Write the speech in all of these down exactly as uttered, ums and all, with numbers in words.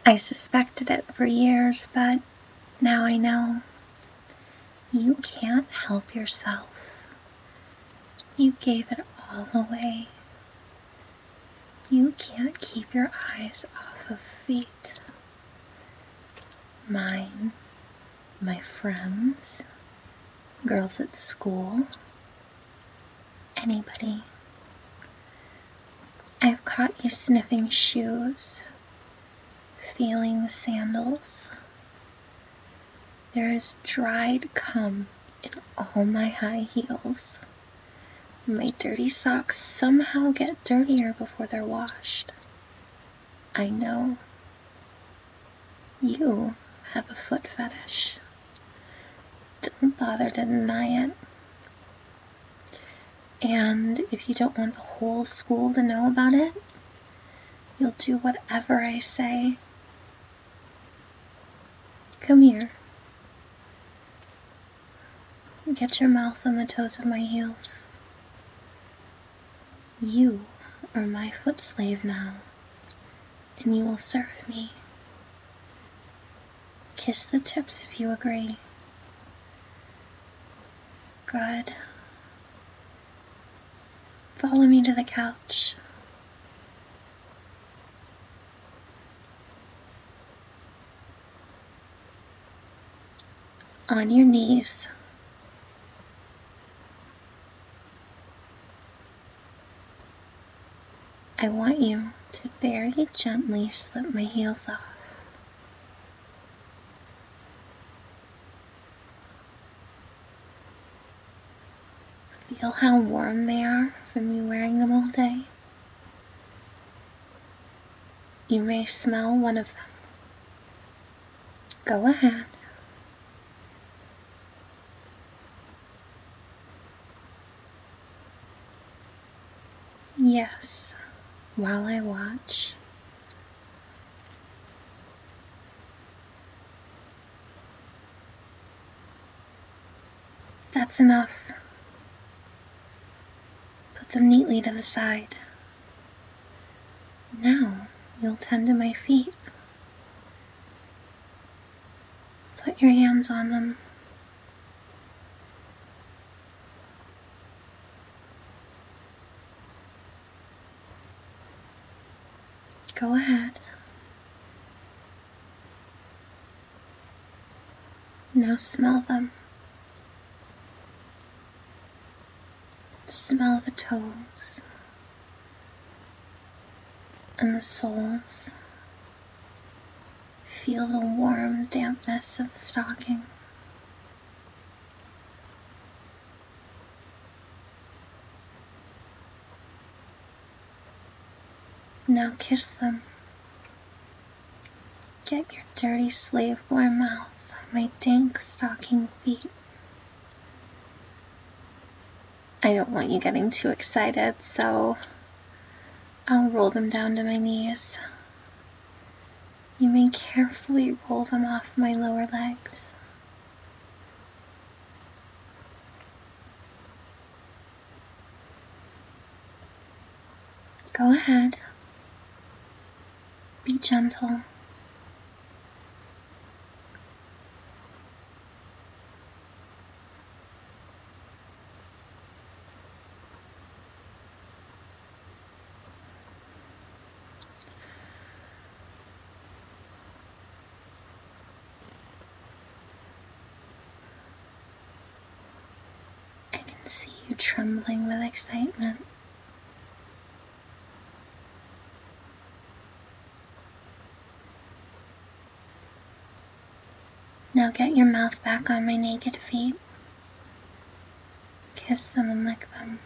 I suspected it for years, but now I know. You can't help yourself. You gave it all away. You can't keep your eyes off of feet. Mine, my friends, girls at school, anybody. I've caught you sniffing shoes, feeling the sandals. There is dried cum in all my high heels. My dirty socks somehow get dirtier before they're washed. I know. You have a foot fetish. Don't bother to deny it. And if you don't want the whole school to know about it, you'll do whatever I say. Come here. Get your mouth on the toes of my heels. You are my foot slave now, and you will serve me. Kiss the tips if you agree. Good. Follow me to the couch. On your knees. I want you to very gently slip my heels off. Feel how warm they are from you wearing them all day. You may smell one of them. Go ahead. Yes, while I watch. That's enough. Put them neatly to the side. Now you'll tend to my feet. Put your hands on them. Go ahead. Now smell them. Smell the toes and the soles. Feel the warm dampness of the stocking. Now kiss them. Get your dirty slave boy mouth on my dank stocking feet. I don't want you getting too excited, so I'll roll them down to my knees. You may carefully roll them off my lower legs. Go ahead. Be gentle. I can see you trembling with excitement. Now get your mouth back on my naked feet. Kiss them and lick them.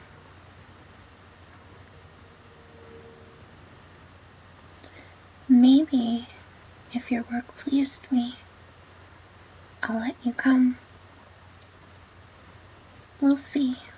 Maybe, if your work pleased me, I'll let you come. We'll see.